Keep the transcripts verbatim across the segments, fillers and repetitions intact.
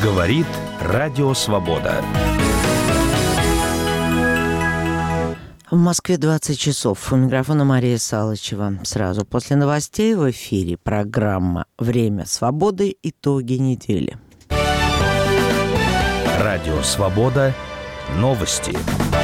Говорит Радио Свобода. В Москве двадцать часов. У микрофона Мария Салычева. Сразу после новостей в эфире программа «Время свободы. Итоги недели». Радио Свобода. Новости.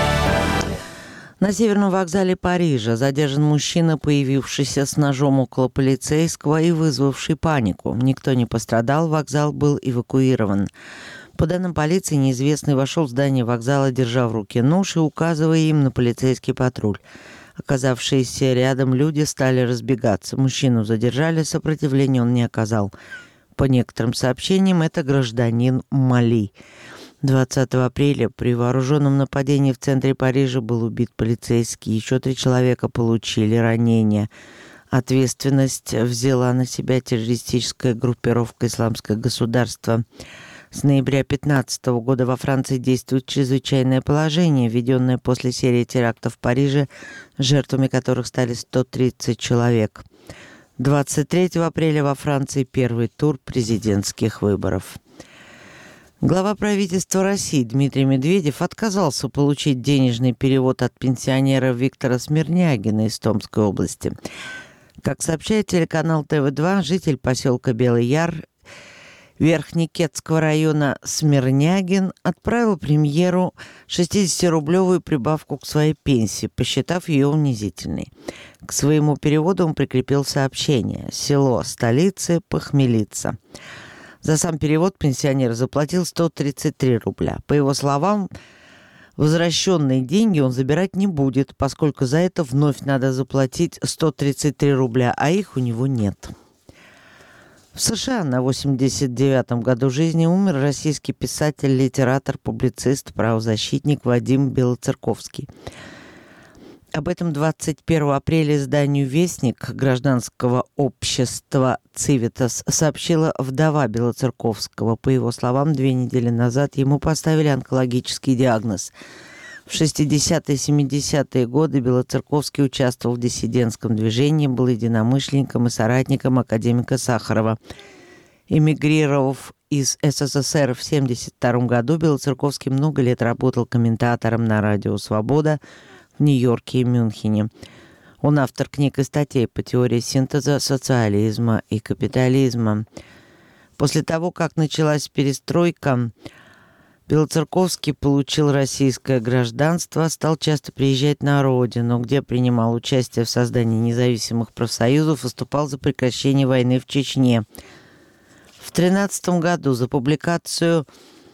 На Северном вокзале Парижа задержан мужчина, появившийся с ножом около полицейского и вызвавший панику. Никто не пострадал, вокзал был эвакуирован. По данным полиции, неизвестный вошел в здание вокзала, держа в руке нож и указывая им на полицейский патруль. Оказавшиеся рядом люди стали разбегаться. Мужчину задержали, сопротивления он не оказал. По некоторым сообщениям, это гражданин Мали. двадцатого апреля при вооруженном нападении в центре Парижа был убит полицейский. Еще три человека получили ранения. Ответственность взяла на себя террористическая группировка «Исламское государство». С ноября две тысячи пятнадцатого года во Франции действует чрезвычайное положение, введенное после серии терактов в Париже, жертвами которых стали сто тридцать человек. двадцать третьего апреля во Франции первый тур президентских выборов. Глава правительства России Дмитрий Медведев отказался получить денежный перевод от пенсионера Виктора Смирнягина из Томской области. Как сообщает телеканал Тэ Вэ два, житель поселка Белый Яр Верхнекетского района Смирнягин отправил премьеру шестидесятирублевую прибавку к своей пенсии, посчитав ее унизительной. К своему переводу он прикрепил сообщение: «Село столицы Похмелица». За сам перевод пенсионер заплатил сто тридцать три рубля. По его словам, возвращенные деньги он забирать не будет, поскольку за это вновь надо заплатить сто тридцать три рубля, а их у него нет. В США на восемьдесят девятом году жизни умер российский писатель, литератор, публицист, правозащитник Вадим Белоцерковский. Об этом двадцать первого апреля изданию «Вестник» гражданского общества «Цивитас» сообщила вдова Белоцерковского. По его словам, две недели назад ему поставили онкологический диагноз. В шестидесятые и семидесятые годы Белоцерковский участвовал в диссидентском движении, был единомышленником и соратником академика Сахарова. Эмигрировав из Эс Эс Эс Эр в семьдесят втором году, Белоцерковский много лет работал комментатором на радио «Свобода» в Нью-Йорке и Мюнхене. Он автор книг и статей по теории синтеза социализма и капитализма. После того, как началась перестройка, Белоцерковский получил российское гражданство, стал часто приезжать на родину, где принимал участие в создании независимых профсоюзов, выступал за прекращение войны в Чечне. В тринадцатом году за публикацию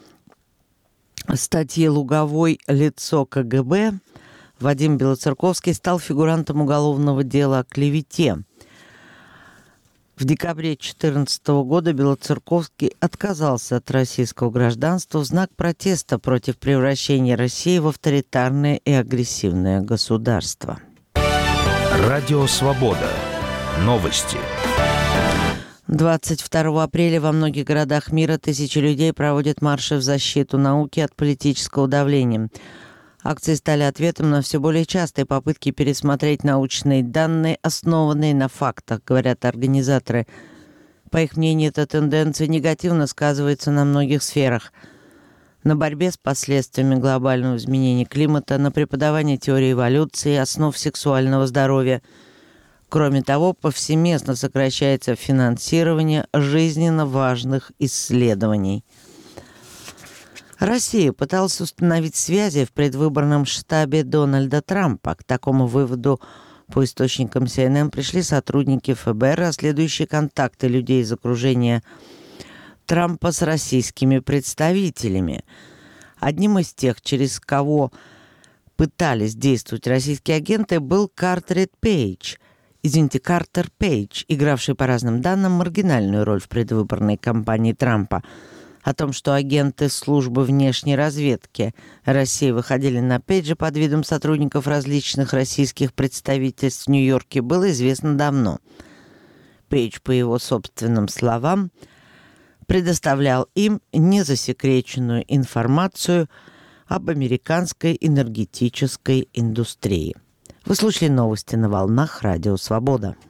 статьи Луговой «Лицо Ка Гэ Бэ» Вадим Белоцерковский стал фигурантом уголовного дела о клевете. В декабре две тысячи четырнадцатого года Белоцерковский отказался от российского гражданства в знак протеста против превращения России в авторитарное и агрессивное государство. Радио Свобода. Новости. двадцать второго апреля во многих городах мира тысячи людей проводят марши в защиту науки от политического давления. Акции стали ответом на все более частые попытки пересмотреть научные данные, основанные на фактах, говорят организаторы. По их мнению, эта тенденция негативно сказывается на многих сферах. На борьбе с последствиями глобального изменения климата, на преподавании теории эволюции, основ сексуального здоровья. Кроме того, повсеместно сокращается финансирование жизненно важных исследований. Россия пыталась установить связи в предвыборном штабе Дональда Трампа. К такому выводу по источникам Си Эн Эн пришли сотрудники Эф Бэ Эр, расследующие контакты людей из окружения Трампа с российскими представителями. Одним из тех, через кого пытались действовать российские агенты, был Картер Пейдж. Извините, Картер Пейдж, игравший по разным данным маргинальную роль в предвыборной кампании Трампа. О том, что агенты службы внешней разведки России выходили на Пейджа под видом сотрудников различных российских представительств в Нью-Йорке, было известно давно. Пейдж, по его собственным словам, предоставлял им незасекреченную информацию об американской энергетической индустрии. Вы слушали новости на волнах Радио Свобода.